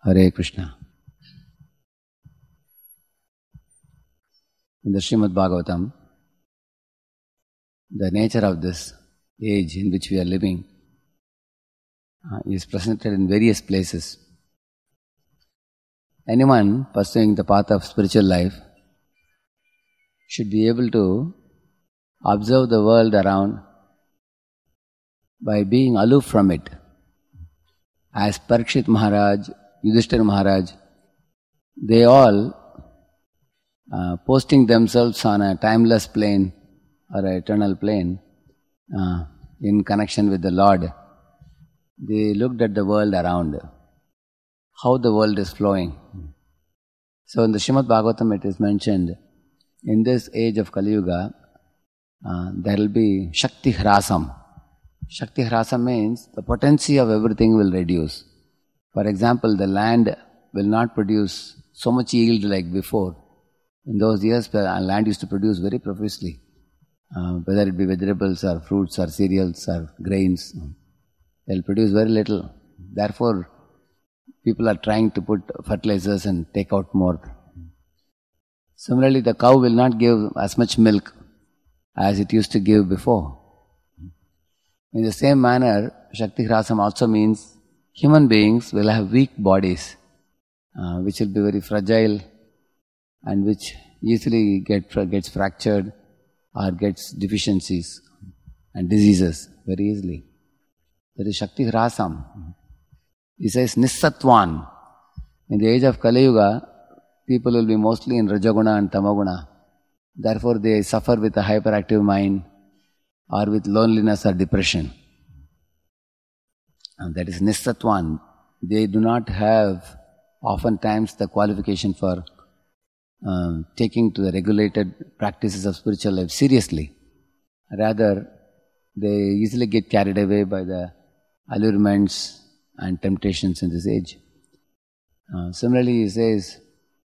Hare Krishna. In the Srimad Bhagavatam, the nature of this age in which we are living is presented in various places. Anyone pursuing the path of spiritual life should be able to observe the world around by being aloof from it. As Parikshit Maharaj, Yudhishthira Maharaj, they all posting themselves on a timeless plane or an eternal plane in connection with the Lord. They looked at the world around, how the world is flowing. So in the Srimad Bhagavatam it is mentioned, in this age of Kali Yuga, there will be Shakti Hrasam. Shakti Hrasam means the potency of everything will reduce. For example, the land will not produce so much yield like before. In those years, the land used to produce very profusely, whether it be vegetables or fruits or cereals or grains. They'll produce very little. Therefore, people are trying to put fertilizers and take out more. Similarly, the cow will not give as much milk as it used to give before. In the same manner, Shakti Hrasam also means human beings will have weak bodies, which will be very fragile and which easily gets fractured or gets deficiencies and diseases very easily. That is Shakti Hrasam. He says Nissatwan. In the age of Kali Yuga, people will be mostly in Rajaguna and Tamaguna. Therefore, they suffer with a hyperactive mind or with loneliness or depression. And that is Nissatwan. They do not have oftentimes the qualification for taking to the regulated practices of spiritual life seriously. Rather, they easily get carried away by the allurements and temptations in this age. Similarly, he says,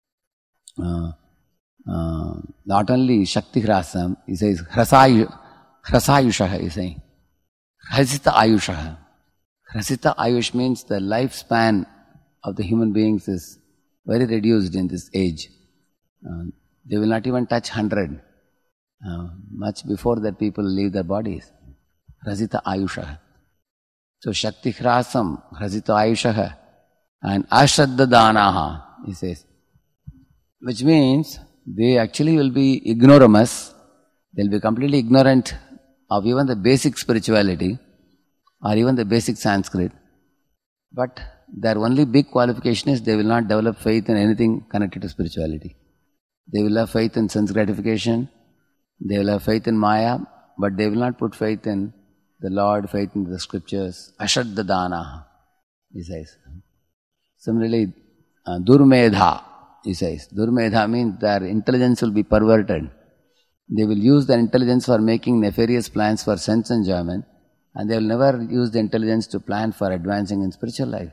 not only Shakti Hrasam, he says Hrasayushaha, he is saying. Hrasita Ayushaha. Hrasita Ayush means the lifespan of the human beings is very reduced in this age. They will not even touch 100. Much before that people leave their bodies. Hrasita Ayushaha. So Shakti Hrasam, Hrasita Ayushaha and Ashraddha Danaha, he says. Which means they actually will be ignoramus. They'll be completely ignorant of even the basic spirituality or even the basic Sanskrit. But their only big qualification is they will not develop faith in anything connected to spirituality. They will have faith in sense gratification, they will have faith in Maya, but they will not put faith in the Lord, faith in the scriptures. Ashraddha Dana, he says. Similarly, Durmedha, he says. Durmedha means their intelligence will be perverted. They will use their intelligence for making nefarious plans for sense enjoyment, and they will never use the intelligence to plan for advancing in spiritual life.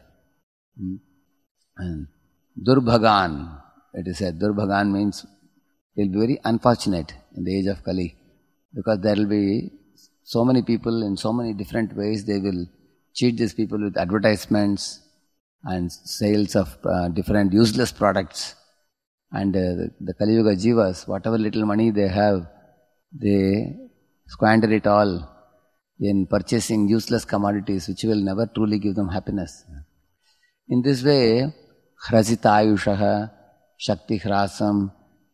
And Durbhagan, it is said, Durbhagan means they will be very unfortunate in the age of Kali, because there will be so many people in so many different ways. They will cheat these people with advertisements and sales of different useless products. And the Kali Yuga Jivas, whatever little money they have, they squander it all in purchasing useless commodities which will never truly give them happiness. In this way, Hrasita Ayushaha, Shakti Hrasam,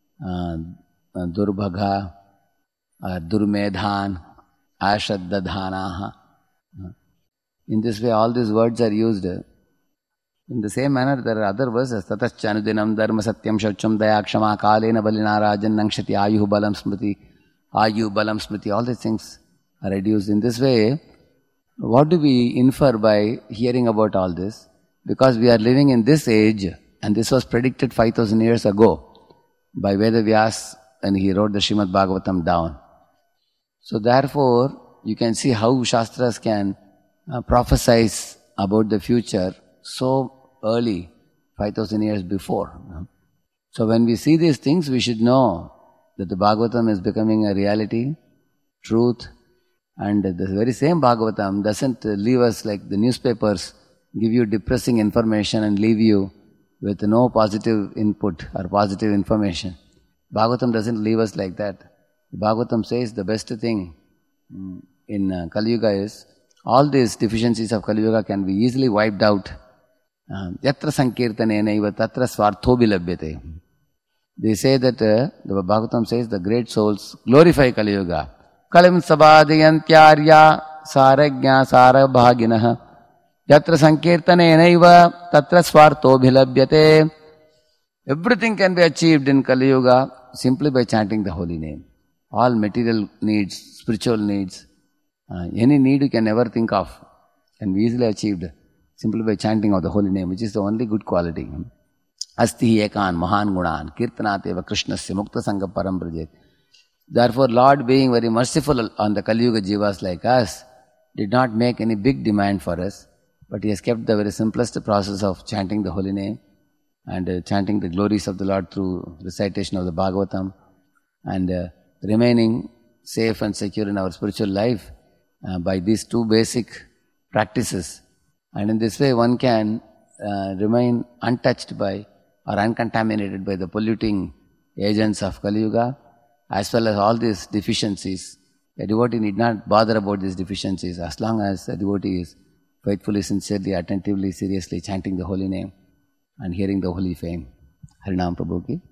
Durbhaga, Durmedhan, Ashraddha Dhanaha. In this way, all these words are used. In the same manner, there are other verses. Tataschanudinam dharma satyam shaucham daya kshama kalena balina rajan nangshati ayuh balam smriti. All these things are reduced. In this way, what do we infer by hearing about all this? Because we are living in this age, and this was predicted 5,000 years ago by Veda Vyas, and he wrote the Srimad Bhagavatam down. So therefore, you can see how Shastras can prophesize about the future so early, 5,000 years before. So when we see these things, we should know that the Bhagavatam is becoming a reality, truth, and the very same Bhagavatam doesn't leave us like the newspapers give you depressing information and leave you with no positive input or positive information. Bhagavatam doesn't leave us like that. Bhagavatam says the best thing in Kali Yuga is all these deficiencies of Kali Yuga can be easily wiped out. Yatra sankirtanenaiva tatra swarthobhi. They say that, the Bhagavatam says the great souls glorify Kali Yuga. Kalim sabhadiyantyarya sarajna sarabhaginaha yatra sankirtanenaiva tatra swarthobhi. Everything can be achieved in Kali Yuga simply by chanting the holy name. All material needs, spiritual needs, any need you can ever think of can be easily achieved simply by chanting of the holy name, which is the only good quality. Asti ekan mahan gunan kirtanateva krishnasya mukta sangha param prajet. Therefore, Lord, being very merciful on the Kali Yuga jivas like us, did not make any big demand for us, but He has kept the very simplest process of chanting the holy name and chanting the glories of the Lord through recitation of the Bhagavatam and remaining safe and secure in our spiritual life by these two basic practices. And in this way one can remain untouched by or uncontaminated by the polluting agents of Kali Yuga as well as all these deficiencies. A devotee need not bother about these deficiencies as long as a devotee is faithfully, sincerely, attentively, seriously chanting the holy name and hearing the holy fame. Harinam Prabhu ki